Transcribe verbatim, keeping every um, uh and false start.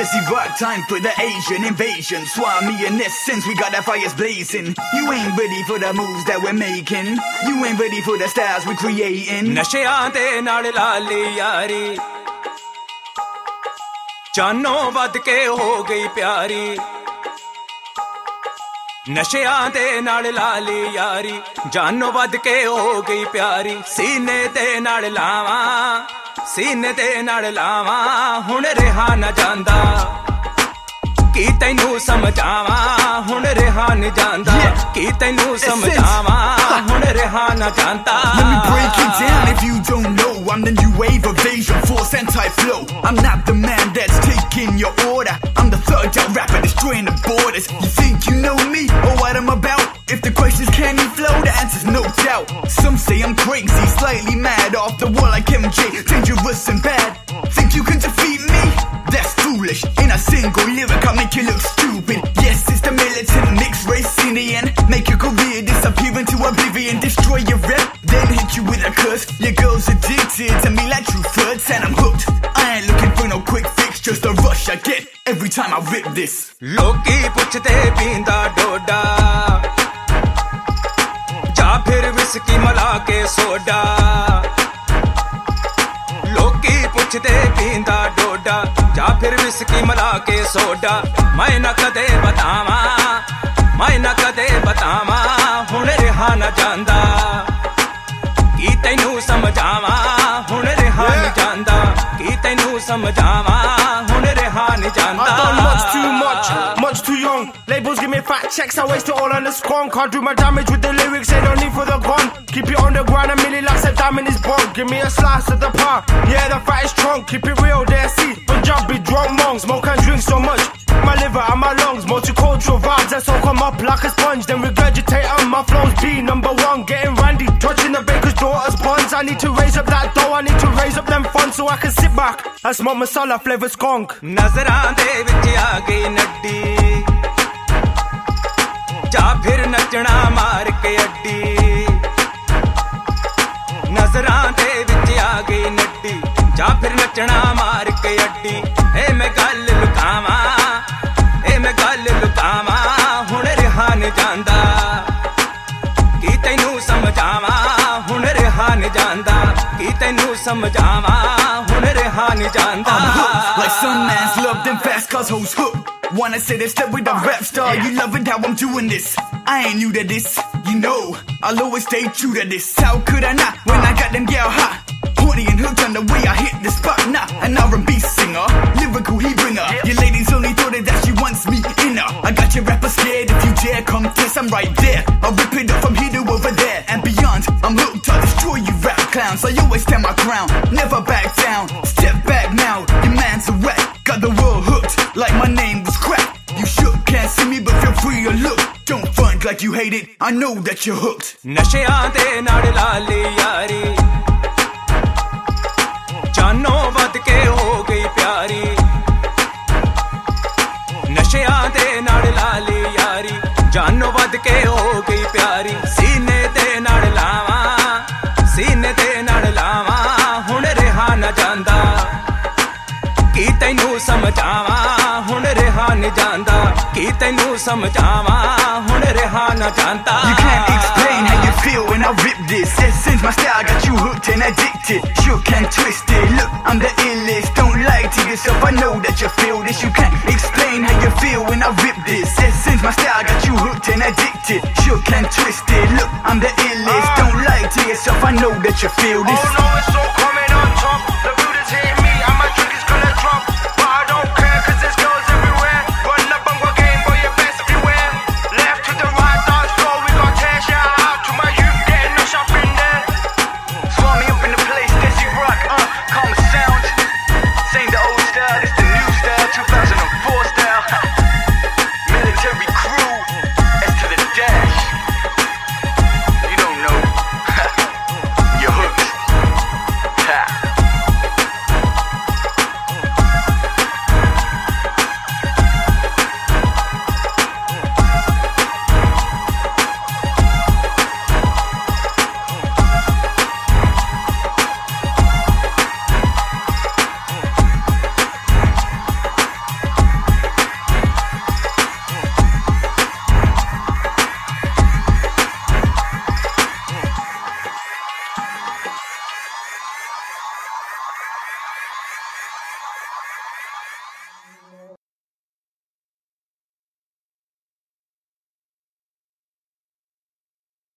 Says he right time for the Asian invasion. Swami in essence, we got our fires blazing. You ain't ready for the moves that we're making. You ain't ready for the styles we're creating. ਨਸ਼ਿਆਂ ਦੇ ਨਾਲ ਲਾ ਲਈ ਯਾਰੀ, ਜਾਨੋਂ ਵੱਧ ਕੇ ਹੋ ਗਈ ਪਿਆਰੀ। ਨਸ਼ਿਆਂ ਦੇ ਨਾਲ ਲਾ ਲਈ ਯਾਰੀ, ਜਾਨੋਂ ਵੱਧ ਕੇ ਹੋ ਗਈ ਪਿਆਰੀ। ਸੀਨੇ ਦੇ ਨਾਲ ਲਾਵਾਂ, ਸੀਨੇ ਦੇ ਨਾਲ ਲਾਵਾਂ, ਹੁਣ ਰਿਹਾ ਨਾ ਜਾਂਦਾ। ਕੀ ਤੈਨੂੰ ਸਮਝਾਵਾਂ, ਹੁਣ ਰਿਹਾ ਨਹੀਂ ਜਾਂਦਾ। ਕੀ ਤੈਨੂੰ ਸਮਝਾਵਾਂ, ਹੁਣ ਰਿਹਾ ਨਾ ਜਾਂਦਾ। Let me break it down if you don't know. I'm the new wave of Asian force anti-flow. I'm not the man that's taking your order. I'm the third out rapper destroying the borders. You think you know me or what I'm about? If the question's can you flow, the answer's no doubt. Some say I'm crazy, slightly mad, off the wall like M J, dangerous and bad. Think you can defeat me? That's foolish. In a single lyric I make you look stupid. Yes, it's the militant mixed race Indian. Make your career disappear into oblivion. Destroy your rep, then hit you with a curse. Your girl's addicted to me like true flirts, and I'm hooked. I ain't looking for no quick fix, just the rush I get every time I rip this. ਲੋਕੀ ਪੁੱਛਦੇ ਪੀਂਦਾ ਡੋਡਾ, ਜਾਂ ਫਿਰ whisky ਮਿਲਾ ਕੇ soda. ਲੋਕੀ ਪੁੱਛਦੇ ਪੀਂਦਾ ਡੋਡਾ, ਜਾਂ ਫਿਰ ਵਿਸਕੀ ਮਿਲਾ ਕੇ ਸੋਡਾ। ਮੈਂ ਨਾ ਕਦੇ ਬਤਾਵਾਂ, ਮੈਂ ਨਾ ਕਦੇ ਬਤਾਵਾਂ, ਹੁਣ ਰਿਹਾ ਨਾ ਜਾਂਦਾ। ਕੀ ਤੈਨੂੰ ਸਮਝਾਵਾਂ, ਹੁਣ ਰਿਹਾ ਨਹੀਂ ਜਾਂਦਾ। ਕੀ ਤੈਨੂੰ ਸਮਝਾਵਾਂ, ਹੁਣ ਰਿਹਾ ਨਹੀਂ ਜਾਂਦਾ। I've done much too much, much too young. Labels give me fat checks, I waste it all on the skunk. Can't do my damage with the lyrics, they don't need for the gun. Keep it on the ground, a million like a diamond is born. Give me a slice of the pie, yeah the fat is strong. Keep it real, there see, Punjabi drunk monks. Smoke and drink so much, my liver and my lungs. Multicultural vibes that soak come up like a sponge, then regurgitate on my flows. Be number one, getting randy, touching the baker's daughter's buns. I need to raise up that dough, I need to raise up them funds so I can sit back and smoke masala flavored skunk. ਨਜ਼ਰਾਂ ਦੇ ਵਿੱਚ ਆ ਗਈ ਨੱਡੀ, ਜਾਂ ਫਿਰ ਨੱਚਣਾ ਮਾਰ ਕੇ ਅੱਡੀ। ਨਜ਼ਰਾਂ ਦੇ ਵਿੱਚ ਆ ਗਈ ਨੱਡੀ, ਜਾਂ ਫਿਰ ਨੱਚਣਾ ਮਾਰ ਕੇ ਅੱਡੀ। ਇਹ ਮੈਂ ਗੱਲ ਲੁਕਾਵਾਂ, ਇਹ ਮੈਂ ਗੱਲ ਲੁਕਾਵਾਂ, ਹੁਣ ਰਿਹਾ ਨਹੀਂ ਜਾਂਦਾ। ਕੀ ਤੈਨੂੰ ਸਮਝਾਵਾਂ, ਹੁਣ ਰਿਹਾ ਨਹੀਂ ਜਾਂਦਾ। ਕੀ ਤੈਨੂੰ ਸਮਝਾਵਾਂ, ਹੁਣ ਰਿਹਾ ਨਹੀਂ ਜਾਂਦਾ। I'm hooked, like some man's love them fast cause hoes hooked. Wanna say they step with a rap star, you love it how I'm doing this. I ain't new to this, you know, I'll always stay true to this. How could I not when I got them gal hot? Horny and hooked on the way I hit the spot. Nah, an R and B singer, lyrical he bringer. Your ladies only thought it that she wants me in her. I got your rapper scared, if you dare come test, I'm right there. I'll rip it up from here to over there and beyond. I'm hooked, I'll destroy you rap clowns. I always stand my ground, never back down. Step back now, your man's a wreck. Got the world hooked, like my name was crack. You shook, can't see me but feel free to look. Don't front like you hate it, I know that you're hooked. ਨਸ਼ਿਆਂ ਦੇ ਨਾਲ ਲਾ ਲਈ ਯਾਰੀ, ਜਾਨੋਂ ਵੱਧ ਕੇ ਹੋ ਗਈ ਪਿਆਰੀ। ਨਸ਼ਿਆਂ ਦੇ ਨਾਲ ਲਾ ਲਈ ਯਾਰੀ, ਜਾਨੋਂ ਵੱਧ ਕੇ ਹੋ ਗਈ ਪਿਆਰੀ। ਸੀਨੇ ਦੇ ਨਾਲ ਲਾਵਾਂ, ਸੀਨੇ ਦੇ ਨਾਲ ਲਾਵਾਂ, ਹੁਣ ਰਿਹਾ ਨਾ ਜਾਂਦਾ। ਕੀ ਤੈਨੂੰ ਸਮਝਾਵਾਂ, ਹੁਣ ਰਿਹਾ ਨਹੀਂ ਜਾਂਦਾ। ਕੀ ਤੈਨੂੰ ਸਮਝਾਵਾਂ, ਹੁਣ ਰਿਹਾ ਨਾ ਜਾਂਦਾ। You can't explain how you feel when I rip this. Since my style got you hooked and addicted, shook and twisted. Look, I'm the illest, don't lie to yourself, I know that you feel this. You can't explain how you feel when I rip this. Since my style got you hooked and addicted, shook and twisted. Look, I'm the illest, don't lie to yourself, I know that you feel this. Oh no, it's all coming on top.